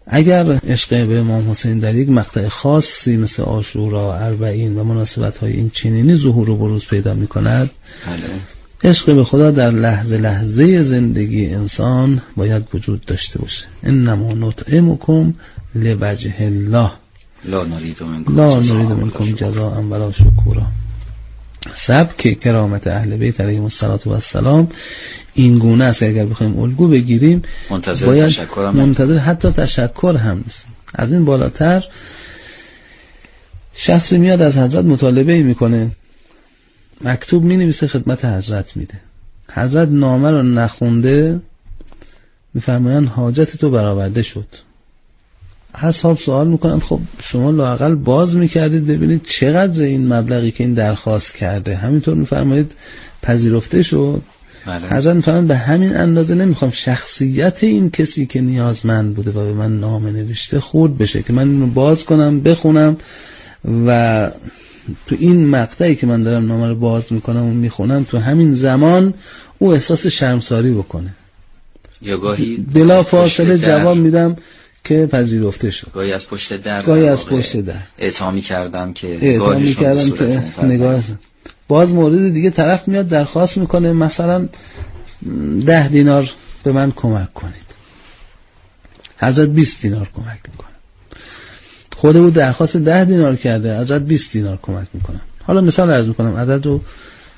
اگر عشق به امام حسین در یک مقطع خاصی مثل عاشورا، اربعین و مناسبت‌های این چنینی ظهور و بروز پیدا می‌کند، عشق به خدا در لحظه لحظه زندگی انسان باید وجود داشته باشه. انما نطعمکم لوجه الله لا نريد منکم جزاء ولا شکورا. سبک کرامت اهل بیت علیهم السلام این گونه است که اگر بخوایم الگو بگیریم منتظر حتی تشکر هم نیست. از این بالاتر شخصی میاد از حضرت مطالبه میکنه، مکتوب مینویسه خدمت حضرت میده، حضرت نامه رو نخونده، میفرمایند حاجت تو برآورده شد. اصحاب سوال میکنند خب شما لااقل باز میکردید ببینید چقدر این مبلغی که این درخواست کرده، همینطور میفرمایید پذیرفته شد. حضرت میفرمایند به همین اندازه نمیخوام شخصیت این کسی که نیازمند بوده و به من نامه نوشته خورد بشه که من اینو باز کنم بخونم و تو این مقطعی که من دارم نامه رو باز میکنم و میخونم تو همین زمان او احساس شرمساری بکنه. یا گاهی بلا فاصله جواب میدم که پذیرفته شد. گاهی از پشت در اعطا میکردم که نگاه باز مورد دیگه طرف میاد درخواست میکنه مثلا 10 دینار به من کمک کنید، حضرت 20 دینار کمک میکنه. خود او درخواست 10 دینار کرده، حضرت 20 دینار کمک میکنن. حالا مثال عرض میکنم، عدد رو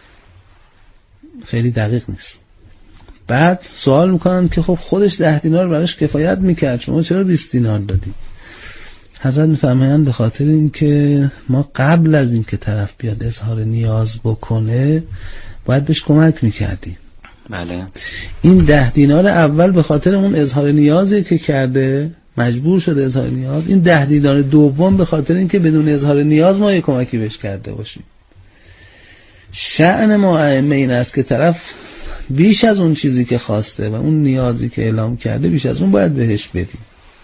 خیلی دقیق نیست. بعد سوال میکنن که خب خودش 10 دینار براش کفایت میکرد، شما چرا 20 دینار دادید؟ حضرت میفرمایند به خاطر اینکه ما قبل از اینکه طرف بیاد اظهار نیاز بکنه باید بهش کمک میکردیم. بله. این 10 دینار اول به خاطر اون اظهار نیازی که کرده مجبور شده اظهار نیاز، این 10 دینار دوم به خاطر اینکه بدون اظهار نیاز ما یه کمکی بهش کرده باشیم. شأن ما ائمه این است که طرف بیش از اون چیزی که خواسته و اون نیازی که اعلام کرده بیش از اون باید بهش بدیم.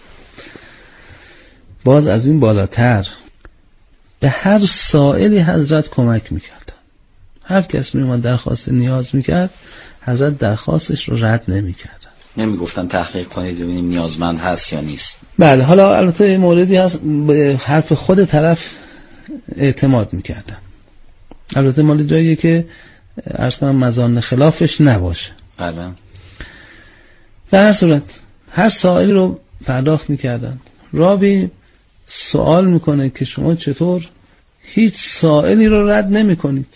باز از این بالاتر به هر سائلی حضرت کمک میکرد. هر کس میومد درخواست نیاز میکرد، حضرت درخواستش رو رد نمیکرد. نمیگفتن تحقیق کنید ببینیم نیازمند هست یا نیست. بله. حالا البته موردی هست به حرف خود طرف اعتماد میکردن، البته مال جاییه که عرض کنم مظان خلافش نباشه. بله. در هر صورت هر سائلی رو پرداخت میکردن. راوی سوال میکنه که شما چطور هیچ سائلی رو رد نمی کنید؟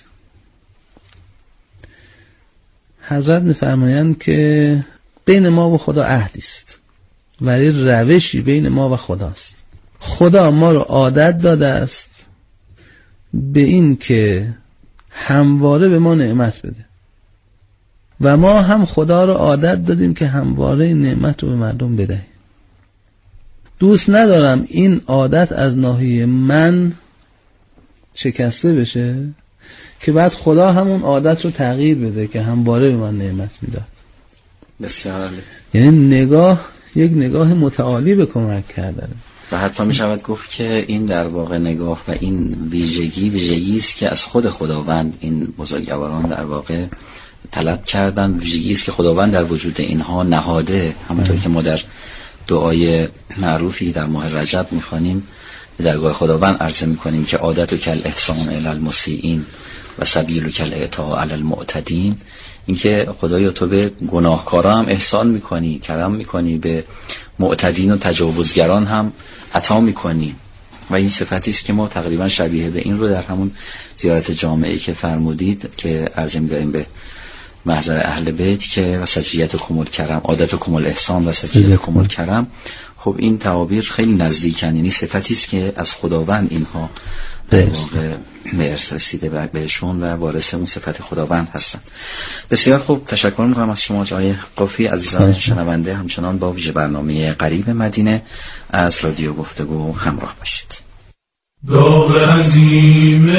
حضرت میفرمایند که بین ما و خدا عهدی است، ولی روشی بین ما و خداست. خدا ما رو عادت داده است به این که همواره به ما نعمت بده و ما هم خدا رو عادت دادیم که همواره نعمت رو به مردم بدهیم. دوست ندارم این عادت از ناحیه من شکسته بشه که بعد خدا همون عادت رو تغییر بده که همواره به من نعمت میداد. بسیار. یعنی نگاه یک نگاه متعالی به کمک کردن. و حتی می شود گفت که این در واقع نگاه و این ویژگی است که از خود خداوند این بزرگواران در واقع طلب کردن، ویژگی است که خداوند در وجود اینها نهاده. همونطور که ما در دعای معروفی در ماه رجب میخوانیم به درگاه خداوند عرضه میکنیم که عادت کل احسان الی المسیئین و سبیل کل اعطاء علی المعتدین، اینکه خدایا تو به گناهکاران هم احسان میکنی، کرم میکنی، به معتدین و تجاوزگران هم عطا میکنی. و این صفتی است که ما تقریبا شبیه به این رو در همون زیارت جامعی که فرمودید که عرضه می‌داریم به محضر اهل بیت که و سجیت کمال کرم، عادت کمال احسان و سجیت کمال کرم. خب این تعابیر خیلی نزدیکن، یعنی صفتی است که از خداوند اینها در واقع به ارث رسیده بهشون و وارث اون صفت خداوند هستن. بسیار خوب، تشکر می‌کنم از شما جای قفی. عزیزان شنونده همچنان با ویژه برنامه قریب مدینه از رادیو گفتگو همراه باشید. داغ عظیم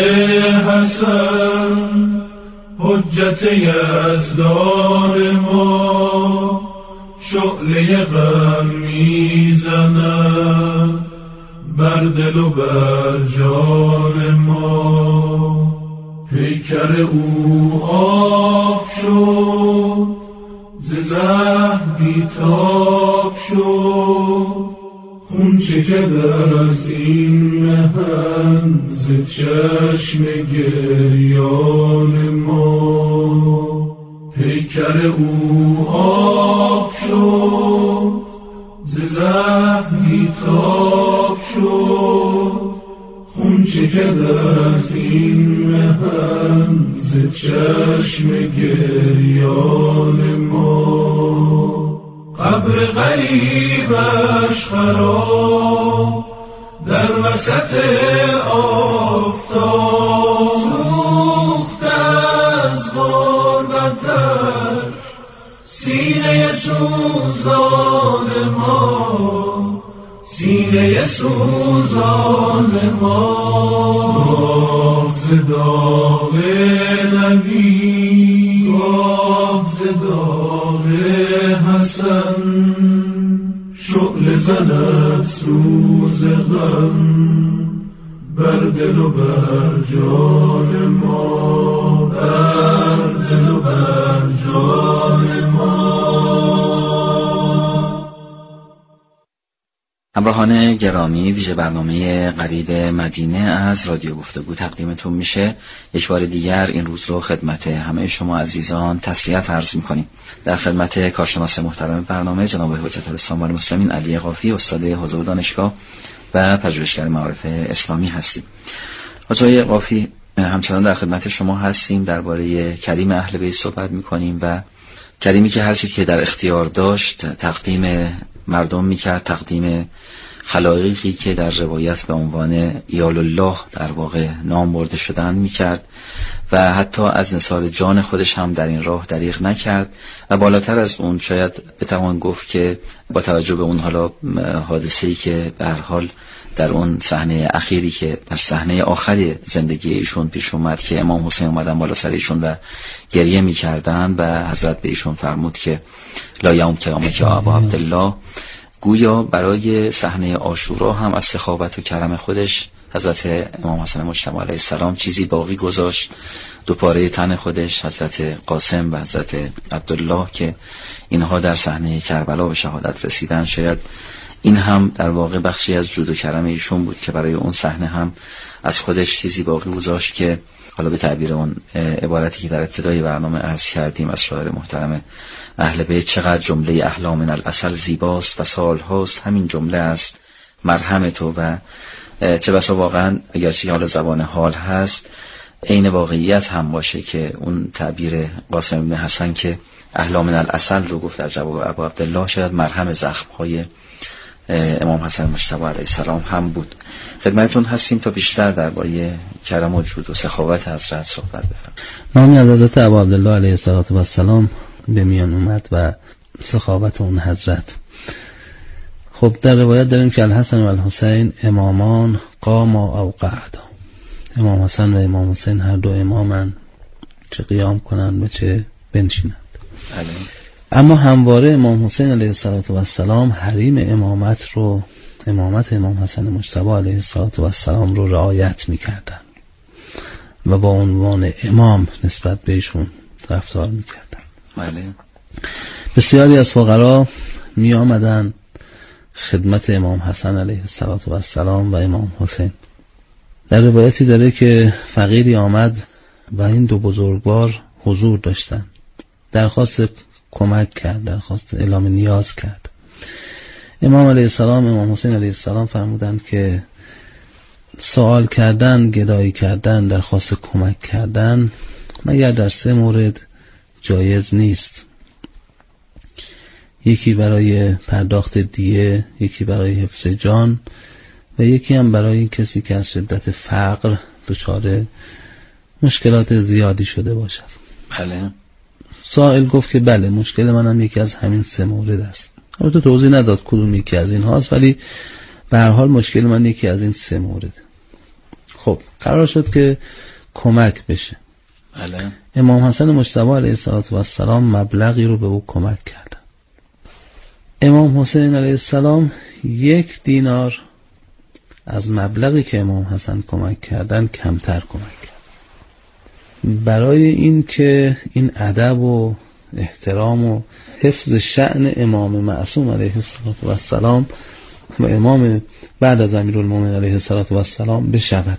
حسن حجت یزدان ما، شعله غم میزند بر دل و بر جان ما. پیکر او آب شد ز زخم بیتاب شد، خون چکد از این مهن ز چشم گریان ما. پیکر او آب شد ز زخمی تاب شد. خون چکد از این مهن ز چشم گریان ما. قبر غریبش خراب در وسط آفتاب. سوخت از غربتش سینه سوزان ما. سینه سوزان ما. ز داغ نبی گاه ز داغ حسن. شعله زند سوز غم بر دل و بر جان ما. بر دل و بر جان ما. همراهان گرامی، ویژه برنامه غریب مدینه از رادیو گفتگو تقدیمتون میشه. یک بار دیگر این روز رو خدمت همه شما عزیزان تسلیت عرض میکنیم. در خدمت کارشناس محترم برنامه جناب حجت الاسلام والمسلمین علی قافی، استاد حوزه و دانشگاه و پژوهشگر معارف اسلامی هستیم. آقای قافی، همچنان در خدمت شما هستیم. درباره کریم اهل بیت صحبت میکنیم و کریمی که هر چی که در اختیار داشت تقدیم مردم میکرد، تقدیم خلایقی که در روایت به عنوان یال الله در واقع نام برده شدن میکرد و حتی از نثار جان خودش هم در این راه دریغ نکرد. و بالاتر از اون شاید بتوان گفت که با توجه به اون حالا حادثه‌ای که به هر حال در اون صحنه اخیری که در صحنه آخری زندگی ایشون پیش اومد که امام حسین اومدن بالا سر ایشون و گریه میکردن و حضرت به ایشون فرمود که لا یوم قیامک یا ابا عبدالله، گویا برای صحنه عاشورا هم از سخاوت و کرم خودش حضرت امام حسن مجتبی علیه السلام چیزی باقی گذاشت. دو پاره تن خودش، حضرت قاسم و حضرت عبدالله، که اینها در صحنه کربلا به شهادت رسیدن. شاید این هم در واقع بخشی از جود و کرم ایشون بود که برای اون صحنه هم از خودش چیزی باقی گذاشت که حالا به تعبیر اون عبارتی که در ابتدای برنامه عرض کردیم از شاعر محترم اهل بیت، چقدر جمله احلا من العسل زیباست و سال هاست همین جمله است مرهم تو. و چه بسا واقعا اگرچه حال زبان حال هست عین واقعیت هم باشه که اون تعبیر قاسم بن حسن که احلا من العسل رو گفت در جواب ابو عبدالله شاید مرهم زخم‌های امام حسن مجتبی علیه السلام هم بود. خدمتتون هستیم تا بیشتر درباره کرم و جود و سخاوت حضرت صحبت بفرمایید. نامی از حضرت ابو عبدالله علیه السلام به میان اومد و سخاوت اون حضرت. خب در روایت داریم که الحسن و الحسین امامان قاما او قعدا. امام حسن و امام حسین هر دو امامن، چه قیام کنند و چه بنشینند. اما همواره امام حسین علیه السلام حریم امامت امام حسن مجتبی علیه السلام رو رعایت میکردن و با عنوان امام نسبت بهشون رفتار میکردن. بسیاری از فقرا می آمدن خدمت امام حسن علیه السلام و امام حسین. در روایتی داره که فقیری آمد و این دو بزرگوار حضور داشتن، درخواست کمک کرد، درخواست اعلام نیاز کرد. امام علیه السلام، امام حسین علیه السلام فرمودند که سوال کردن، گدایی کردن، درخواست کمک کردن مگر در 3 مورد جایز نیست. یکی برای پرداخت دیه، یکی برای حفظ جان و یکی هم برای کسی که از شدت فقر دچار مشکلات زیادی شده باشد. بله. سائل گفت که بله، مشکل منم یکی از همین 3 مورد است. البته توضیح نداد کدوم یکی از این هاست، ولی به هر حال مشکل من یکی از این 3 مورد. خب قرار شد که کمک بشه. بله. امام حسن مجتبی علیه السلام مبلغی رو به او کمک کردن. امام حسین علیه السلام 1 دینار از مبلغی که امام حسن کمک کردن کمتر کمک کرد. برای این که این ادب و احترام و حفظ شأن امام معصوم علیه السلام و امام بعد از امیرالمومنین علیه السلام بشود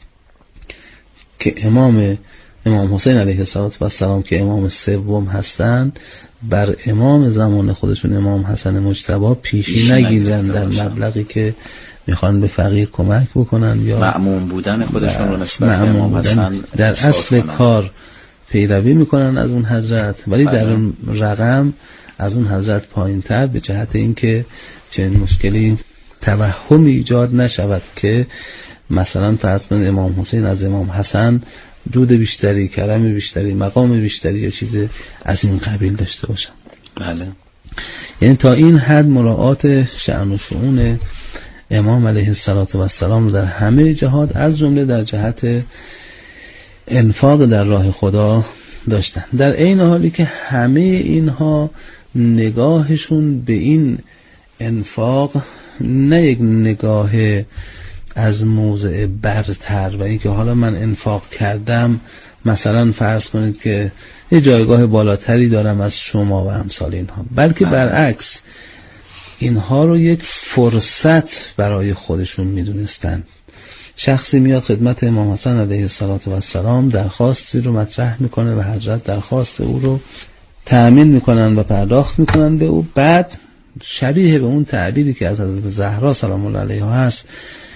که امام حسین علیه السلام که امام سوم هستند بر امام زمان خودشون امام حسن مجتبی پیشی نگیرن در مبلغی که میخوان به فقیر کمک بکنن یا مأمون بودن خودشون رو نسبت به امام حسن در اصل کار پیروی میکنن از اون حضرت، ولی در اون رقم از اون حضرت پایین تر، به جهت اینکه چنین مشکلی توهمی ایجاد نشود که مثلا فرض کنید امام حسین از امام حسن جود بیشتری، کرم بیشتری، مقام بیشتری یا چیز از این قبیل داشته باشن. بله. یعنی تا این حد مراعات شأن و شؤون امام علیه السلام در همه جهات از جمله در جهت انفاق در راه خدا داشتن، در عین حالی که همه اینها نگاهشون به این انفاق نه یک نگاه از موضع برتر و اینکه حالا من انفاق کردم مثلا فرض کنید که یه جایگاه بالاتری دارم از شما و امثال اینها، بلکه برعکس اینها رو یک فرصت برای خودشون میدونستن. شخصی میاد خدمت امام حسن علیه السلام درخواستی رو مطرح میکنه و حضرت درخواست او رو تأمین میکنن و پرداخت میکنن به او، بعد شبیه به اون تعبیری که از حضرت زهرا سلام الله علیها هست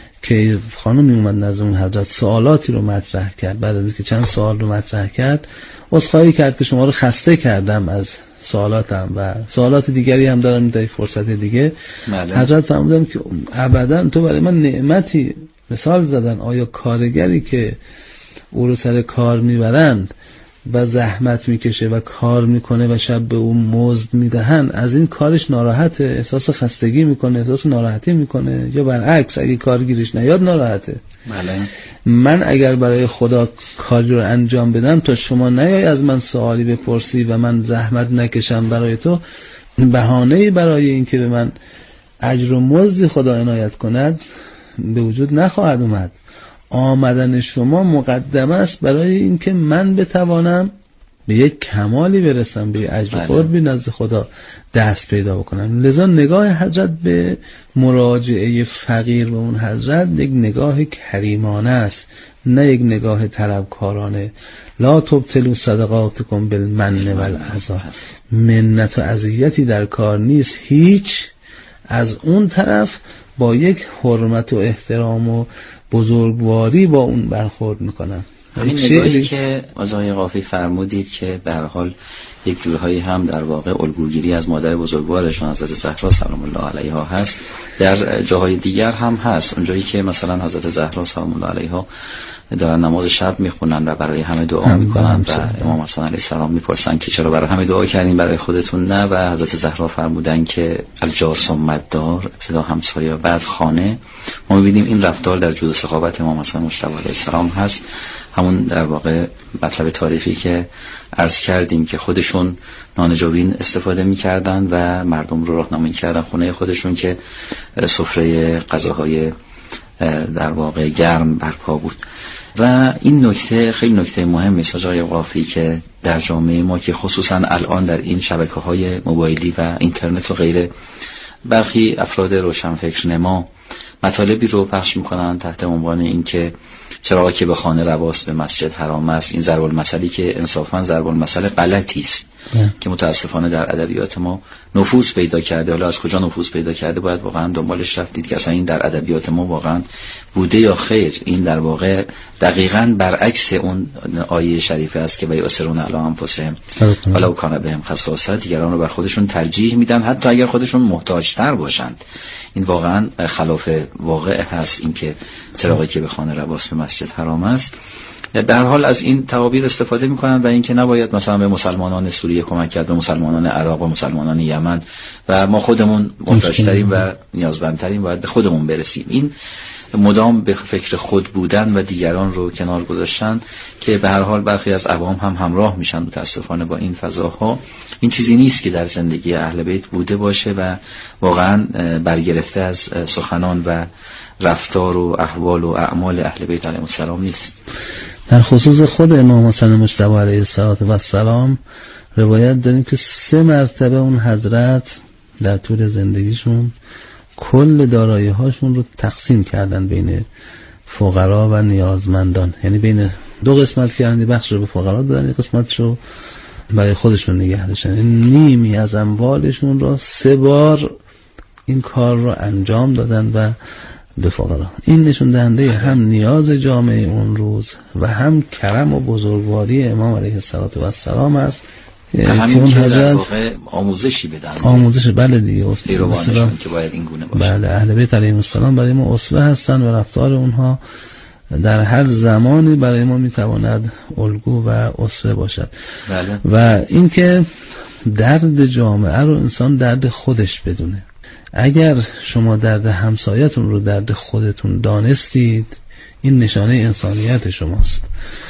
که خانمی اومد نزد اون حضرت سوالاتی رو مطرح کرد، بعد از اینکه چند سوال رو مطرح کرد عذرخواهی کرد که شما رو خسته کردم از سوالاتم و سوالات دیگری هم دارم در فرصت دیگه. حضرت فرمودن که ابدا تو برای من نعمتی مثال زدن، آیا کارگری که او رو سر کار میبرند و زحمت میکشه و کار میکنه و شب به اون مزد میدهن از این کارش ناراحته، احساس خستگی میکنه، احساس ناراحتی میکنه، یا برعکس اگه کارگیرش نیاد ناراحته؟ بله. من اگر برای خدا کاری رو انجام بدم تا شما نیای از من سوالی بپرسی و من زحمت نکشم برای تو، بهانه‌ای برای این که به من اجر و مزد خدا عنایت کند به وجود نخواهد اومد. آمدن شما مقدمه است برای اینکه من بتوانم به یک کمالی برسم، به اجر قربی نزد خدا دست پیدا بکنم. لذا نگاه حضرت به مراجعه فقیر به اون حضرت یک نگاه کریمانه است، نه یک نگاه طلبکارانه. لا تبطلوا صدقاتکم بالمن والعذا. منت و اذیتی در کار نیست، هیچ. از اون طرف با یک حرمت و احترام و بزرگواری با اون برخورد میکنن. همین نگاهی که آقای قافی فرمودید که به هر حال یک جورهایی هم در واقع الگوگیری از مادر بزرگوارشون حضرت زهرا سلام الله علیها هست، در جاهای دیگر هم هست. اونجایی که مثلا حضرت زهرا سلام الله علیها دارن نماز شب میخونن و برای همه دعا میکنن و امام حسن علیه السلام میپرسن که چرا برای همه دعا کردین برای خودتون نه، و حضرت زهرا فرمودن که الجار ثم الدار، ابتدا همسایه بعد خانه. ما میبینیم این رفتار در جود و سخاوت امام حسن مجتبی علیه السلام هست، همون در واقع مطلب تاریخی که عرض کردیم که خودشون نانجابین استفاده میکردن و مردم رو راهنمایی کردن خونه خودشون که سفره غذاهای در واقع گرم برپا بود. و این نکته خیلی نکته مهمی است آقای قافی که در جامعه ما که خصوصا الان در این شبکه‌های موبایلی و اینترنت و غیره برخی افراد روشنفکر نما مطالبی رو پخش میکنن تحت عنوان این که چرا که به خانه رواست به مسجد حرام است. این ضرب المثلی که انصافا ضرب المثل غلطی است که متاسفانه در ادبیات ما نفوذ پیدا کرده. حالا از کجا نفوذ پیدا کرده باید واقعا دنبالش رفتید که اصلا این در ادبیات ما واقعا بوده یا خیر. این در واقع دقیقاً برعکس اون آیه شریفه است که بیؤثرون علی انفسهم ولو کان بهم خصاصه، دیگران رو بر خودشون ترجیح میدن حتی اگر خودشون محتاج‌تر باشند. این واقعا خلاف واقع هست، این که چراغی که به خانه رواست به مسجد حرام است. به هر حال از این تعابیر استفاده میکنن و اینکه نباید مثلا به مسلمانان سوریه کمک کرد، به مسلمانان عراق و مسلمانان یمن و ما خودمون محتاج‌ترین و نیازمندترین باید به خودمون برسیم. این مدام به فکر خود بودن و دیگران رو کنار گذاشتن که به هر حال برخی از عوام هم همراه میشن متاسفانه با این فضاها. این چیزی نیست که در زندگی اهل بیت بوده باشه و واقعا برگرفته از سخنان و رفتار و احوال و اعمال اهل بیت علیهم السلام نیست. در خصوص خود امام حسن مجتبی علیه السلام روایت داریم که 3 مرتبه اون حضرت در طول زندگیشون کل دارایی هاشون رو تقسیم کردن بین فقرا و نیازمندان، یعنی بین دو قسمت کردن، بخش رو به فقرا دادن، یک قسمت رو برای خودشون نگه داشتن. نیمی از اموالشون رو 3 بار این کار رو انجام دادن و به فقرا. این نشون دهنده هم نیاز جامعه اون روز و هم کرم و بزرگواری امام علیه السلام است که اون حضرت آموزشی بدن. آموزش، بله دیگه، پیروانشون که باید این گونه باشه. بله، اهل بیت علیهم السلام برای ما اسوه هستن و رفتار اونها در هر زمانی برای ما میتواند الگو و اسوه باشد. بله. و اینکه درد جامعه رو انسان درد خودش بدونه. اگر شما درد همسایتون رو درد خودتون دانستید، این نشانه انسانیت شماست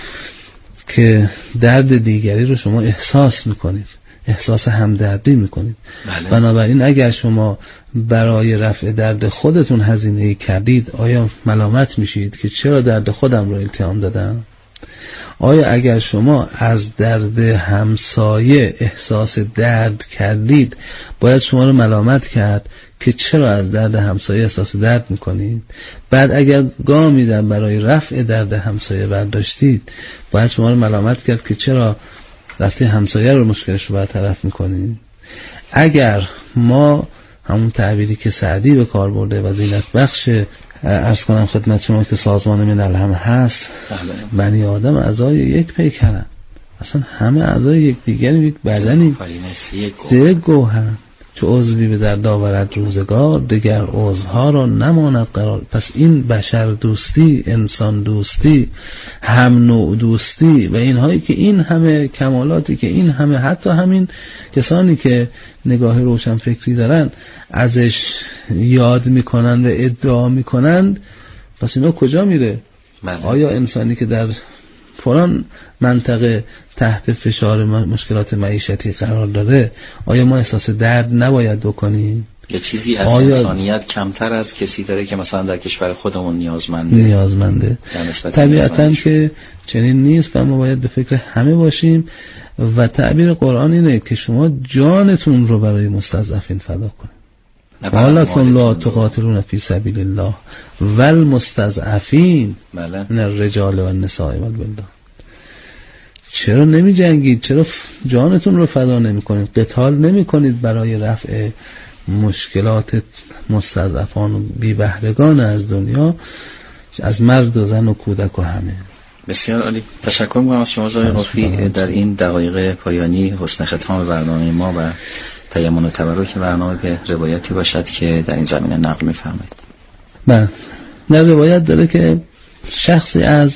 که درد دیگری رو شما احساس میکنید، احساس همدردی میکنید. بله. بنابراین اگر شما برای رفع درد خودتون هزینه کردید، آیا ملامت میشید که چرا درد خودم رو التیام دادم؟ آیا اگر شما از درد همسایه احساس درد کردید، باید شما رو ملامت کرد که چرا از درد همسایه احساس درد میکنید؟ بعد اگر گامی در برای رفع درد همسایه برداشتید، باید شما رو ملامت کرد که چرا رفته همسایه رو مشکلش رو برطرف میکنید؟ اگر ما همون تعبیری که سعدی به کار برده و زینت بخش عرض کنم خدمت شما که سازمان ملل هم هست، بنی آدم اعضای یک پیکرن، اصلا همه اعضای یک دیگری، یک بدنی، یک گوهر. چو عضوی به درد آورد روزگار، دگر عضوها را نماند قرار. پس این بشر دوستی، انسان دوستی، هم نوع دوستی و اینهایی که این همه کمالاتی که این همه، حتی همین کسانی که نگاه روشن فکری دارن ازش یاد میکنن و ادعا میکنن، پس اینا کجا میره؟ آیا انسانی که در فلان منطقه تحت فشار مشکلات معیشتی قرار داره، آیا ما احساس درد نباید بکنیم؟ یه چیزی از انسانیت کمتر از کسی داره که مثلا در کشور خودمون نیازمنده. طبیعتاً که چنین نیست و ما باید به فکر همه باشیم و تعبیر قرآن اینه که شما جانتون رو برای مستضعفین فدا کنید. ولکن لا تقاتلون فی سبیل الله والمستضعفین من الرجال والنساء والولدان. چرا نمی جنگید؟ چرا جانتون رو فدا نمی کنید؟ قتال نمی کنید برای رفع مشکلات مستضعفان و بی بهرگان از دنیا، از مرد و زن و کودک و همه. بسیار عالی. تشکر می‌کنم از شما جای قافی در این دقایق پایانی حسن ختام برنامه ما و تیمم و تبرک برنامه به روایتی باشد که در این زمینه نقل می‌فرمایید. بله، در روایت داره که شخصی از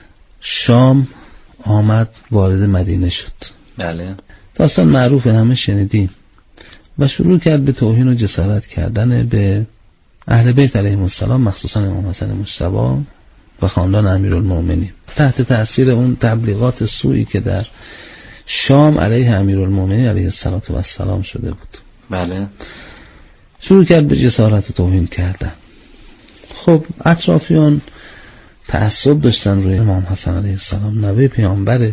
شام آمد وارد مدینه شد. بله. داستان معروف، همه شنیدیم. و شروع کرد به توهین و جسارت کردن به اهل بیت علیهم السلام، مخصوصا امام حسن مجتبی و خاندان امیرالمومنین، تحت تأثیر اون تبلیغات سوئی که در شام علیه امیرالمومنین علیه السلام شده بود. بله. شروع کرد به جسارت و توهین کردن. خب اطرافیان تعصب داشتن روی امام حسن علیه السلام، نوه پیامبره،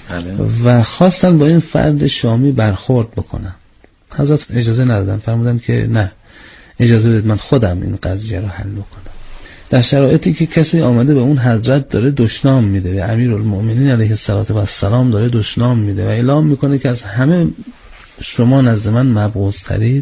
و خواستن با این فرد شامی برخورد بکنن. حضرت اجازه ندادن، فرمودن که نه، اجازه بدید من خودم این قضیه رو حل کنم. در شرایطی که کسی آمده به اون حضرت داره دشنام میده، به امیرالمومنین علیه السلام داره دشنام میده و اعلام میکنه که از همه شما نزد من مبغوض ترید،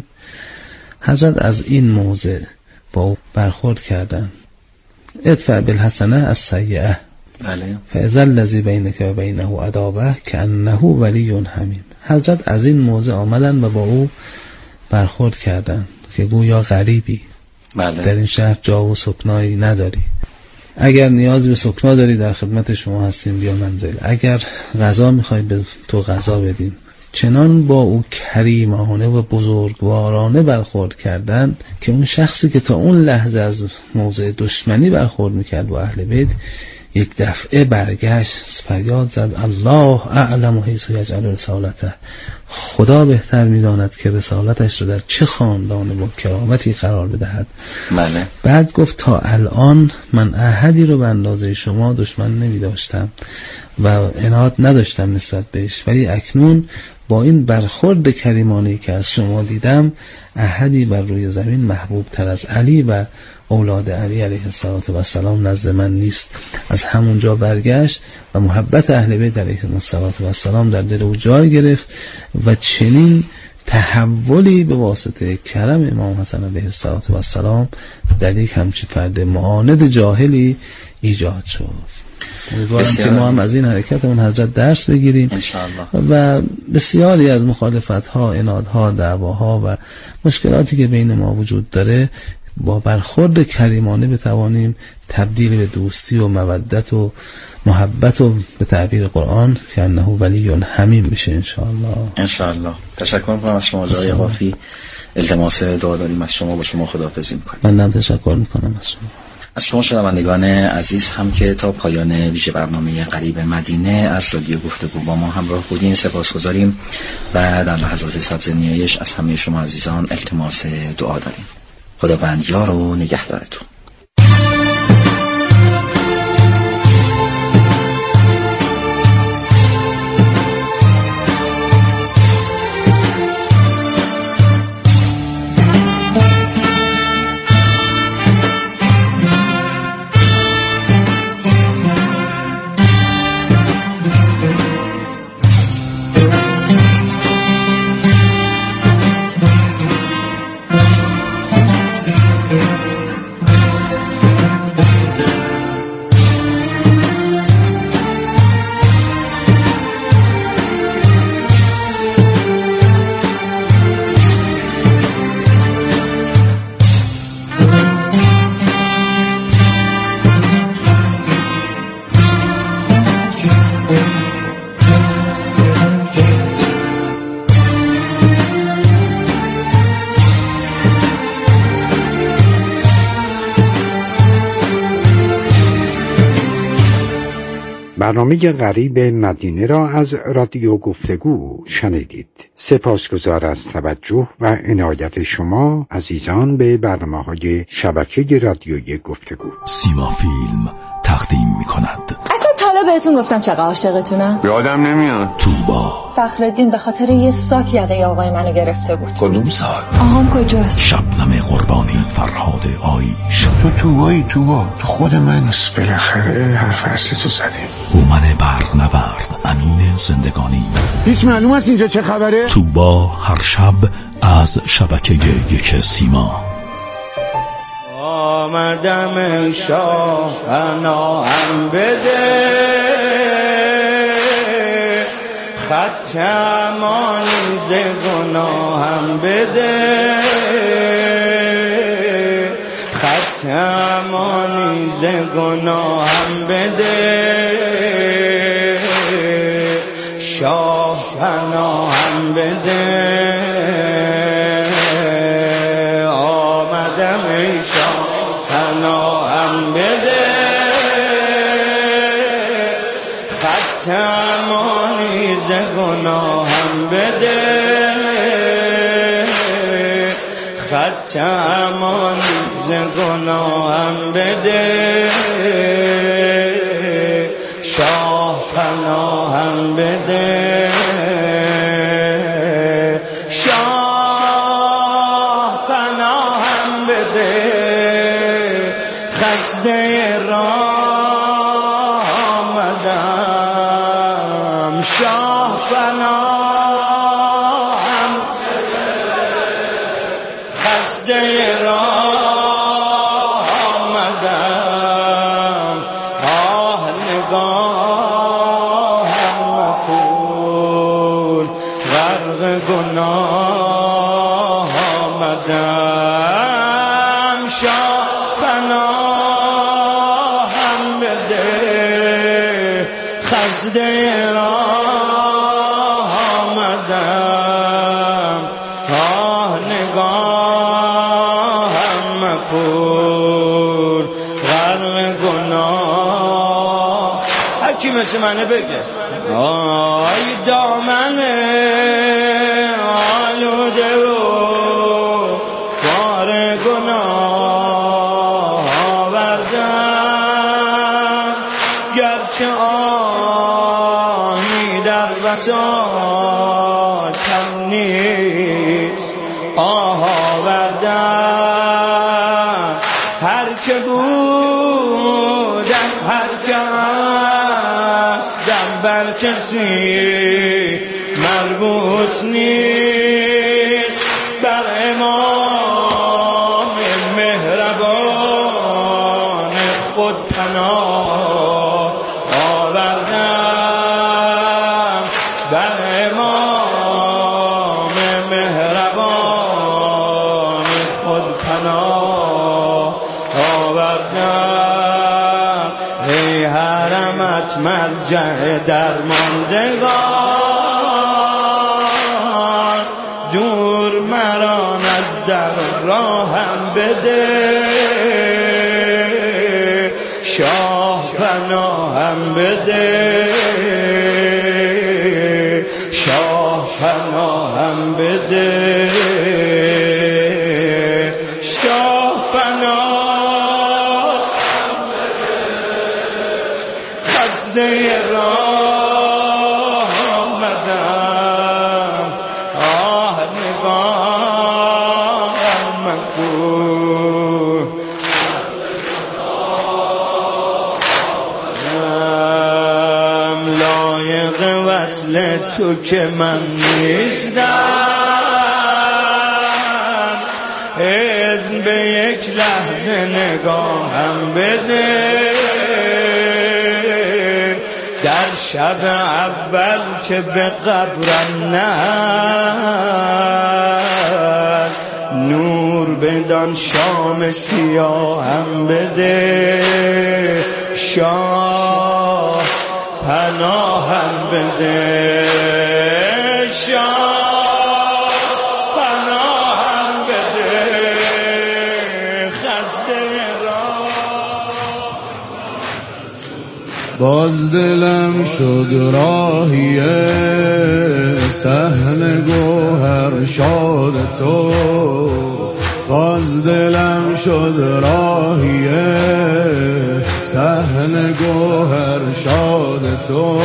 حضرت از این موضع با او برخورد کردن. ادفع بالحسنه السیئه فاذا الذی بینک و بینه عداوه کانه ولی حمیم. حضرت از این موضع آمدن و با او برخورد کردن که گویا غریبی، در این شهر جا و سکنایی نداری، اگر نیاز به سکنا داری در خدمت شما هستیم، بیا منزل، اگر غذا میخوای به تو غذا بدیم. چنان با او کریمانه و بزرگوارانه برخورد کردن که اون شخصی که تا اون لحظه از موضع دشمنی برخورد میکرد با اهل بیت، یک دفعه برگشت، فریاد زد الله اعلم حیث یجعل رسالته، خدا بهتر میداند که رسالتش رو در چه خاندان با کرامتی قرار بدهد. بله. بعد گفت تا الان من احدی رو به اندازه شما دشمن نمی داشتم و عناد نداشتم نسبت بهش، ولی اکنون با این برخورد کریمانه‌ای که از شما دیدم احدی بر روی زمین محبوب تر از علی و اولاد علی علیه السلام نزد من نیست. از همونجا برگشت و محبت اهل بیت علیهم السلام در دل او جای گرفت و چنین تحولی به واسطه کرم امام حسن علیه السلام در یک همچین فرد معاند جاهلی ایجاد شد. امیدوارم که ما هم از این حرکتمون حضرت درس بگیریم و بسیاری از مخالفت‌ها، عنادها، دعواها و مشکلاتی که بین ما وجود داره با برخورد کریمانه بتوانیم تبدیل به دوستی و مودت و محبت و به تعبیر قرآن که انه ولی حمیم بشه انشاءالله. تشکر میکنم از شما آقای قافی. التماس دعا داریم از شما، با شما خداحافظی میکنم. من تشکر میکنم از شما شنوندگان عزیز هم که تا پایان ویژه برنامه قریب مدینه از رادیو گفتگو با ما همراه بودین. سپاسگزاریم و در لحظات سبز نیایش از همه شما عزیزان التماس دعا داریم. خداوند یار و نگهدارتون. برنامه قریب مدینه را از رادیو گفتگو شنیدید. سپاسگزار از توجه و عنایت شما عزیزان به برنامه‌های شبکه رادیویی گفتگو. سیما فیلم تقدیم می‌کند. اصلا تا حالا بهتون گفتم چقدر عاشقتونم؟ یادم نمیاد. توبا. فخرالدین به خاطر یه ساک یقه آقای منو گرفته بود. کدوم سال؟ آهام کجاست؟ شبنم قربانی، فرهاد آیش. تو توبایی توبا، تو خود من. بالاخره حرف اصلی تو زدیم. هومن برق نورد، امین زندگانی. هیچ معلوم است اینجا چه خبره؟ توبا هر شب از شبکه یک سیما. آمدم شاه پناهم بده، خطم آنیز گناهم بده، خطم آنیز گناهم بده، شاه پناهم بده. آمدم شاه پناهم بده، خطم آنیز گناهم بده، خطم آنیز گناهم بده، شاه پناهم بده، شاه پناهم بده، خسته راه آمدم، شاه پناهم خسته راه آمدم، آه نگاهم مکن، غرق گناه آمدم، شاه پناهم بده، خسته راه آمدم، آه نگاهم مکن، غرق گناه. هر کی مثل منه بگه آی دامنه آلوده و بار گناه آوردم، گرچه آهی در وسایل که بودم هر که هستم بر کسی مربوط نیست، بر امام مهربان خود پناه آوردم، بر امام مهربان خود پناه آوردم. ای حرمت مرجع درماندگان، دور مران از در راهم بده، شاه پناهم بده، شاه پناهم بده، شاه پناهم بده. خسته راه آمدم، آه نگاه من کن، لایق وصل تو که من نیستم، اذن به یک لحظه نگاهم بده، در شب اول که به قبرم نهد، نور بدان شام سیاهم بده، شاه پناهم بده، شاه پناهم بده. خسته باز دلم شد راهی صحن گوهر شاد تو، باز دلم شد راهی صحن گوهر شاد تو،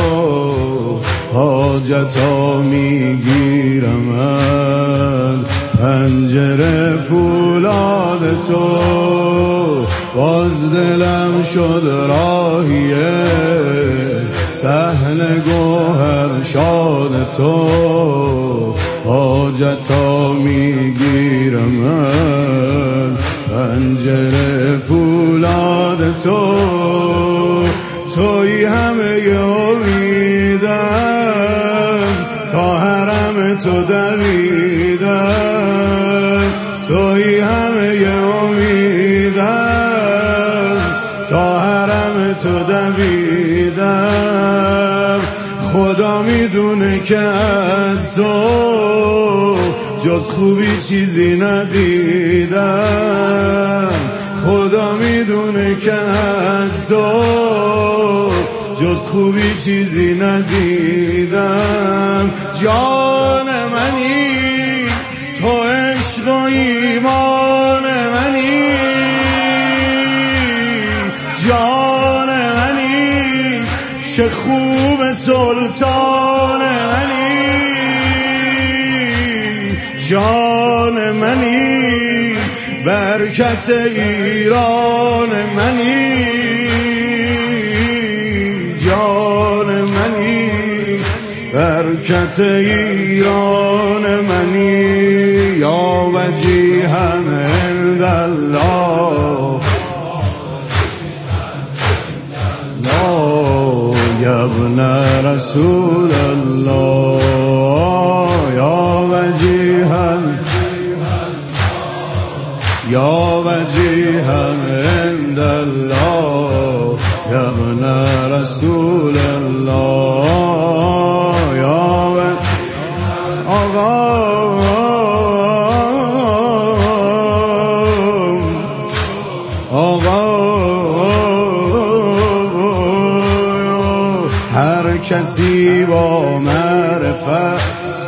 حاجتا میگیرم از پنجره فولاد تو، باز دلم شد راهی صحن گوهر شاد تو، حاجتا میگیرم از پنجره فولاد تو، توی همه امیدم تا حرم تو دویدم، توی همه امیدم تا حرم تو دویدم، خدا میدونه که از تو جز خوبی چیزی ندیدم، خدا میدونه که از تو جز خوبی چیزی ندیدم. جان منی تو عشق و ایمان منی، جان منی چه خوب سلطان منی، جان منی برکت ایران منی، جان منی برکت ایران منی. یا وجیها عند الله یا ابن رسول الله، یا وجیها یا وجیها عند الله یا ابن رسول الله، یا آقا هر کسی با معرفت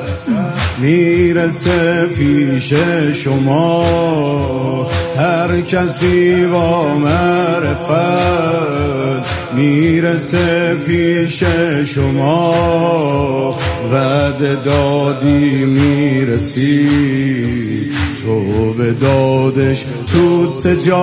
میرسه پیش شما، هر کسی با معرفت میرسه پیش شما، وعده دادی میرسی تو به دادش تو سجا